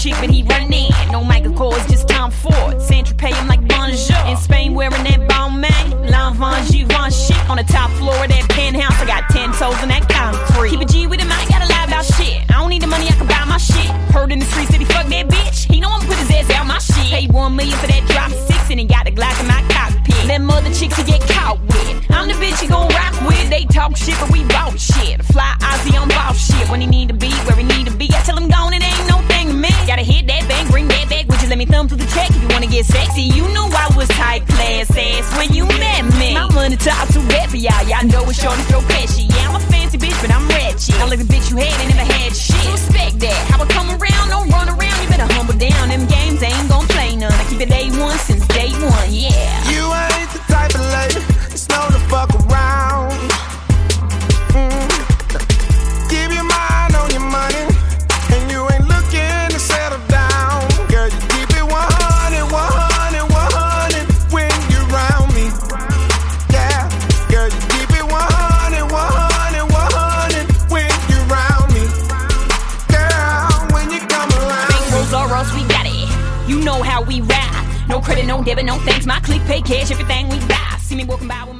chick, but he run in. No Michael Kors, just Tom Ford. Sandra pay him like bonjour. In Spain, wearing that Balmain. L'Enfant Givenchy. On the top floor of that penthouse, I got 10 toes in that concrete. Keep a G with him, I ain't gotta lie about shit. I don't need the money, I can buy my shit. Heard in the streets that he fuck that bitch. He know I'ma put his ass out my shit. Paid $1 million for that drop 6, and he got the Glock in my cockpit. Them other chicks he get caught with. I'm the bitch he gon' rock with. They talk shit, but we bout shit. Fly Ozzy on boss shit. When he need to be, where he need to be, I tell him gone, it ain't no thing to me. Gotta hit that bang, bring that back. Would you let me thumb through the check if you wanna get sexy? You knew I was high class ass when you met me. My money talk too bad for y'all. Y'all know it's short and throw patchy. Yeah, I'm a fancy bitch, but I'm ratchet. I'm like the bitch you had and never had shit. So respect that. How I come around, don't run around. You better humble down. Them games ain't gon' play none. I keep it A1 since day one, yeah. You ain't the type of lady that's known to fuck around. Give your mind on your money, and you ain't looking to settle down. Girl, you keep it 100, 100, 100 when you're around me. Yeah, girl, you keep it 100, 100, 100 when you're around me. Girl, when you come around. Big Rolls or Ross, we got it. You know how we ride. No credit, no debit, no thanks. My click pay cash, everything we buy. See me walking by with